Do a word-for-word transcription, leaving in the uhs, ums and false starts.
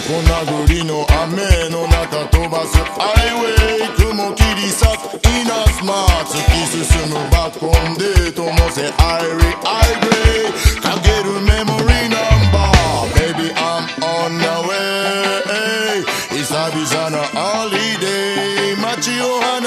横殴りの雨の中飛ばすハイウェイ、雲切り裂くイナスマー突き進むバコンでともせアイリアイグレイかけるメモリーナンバー Baby I'm on the way 久々のホリデー街を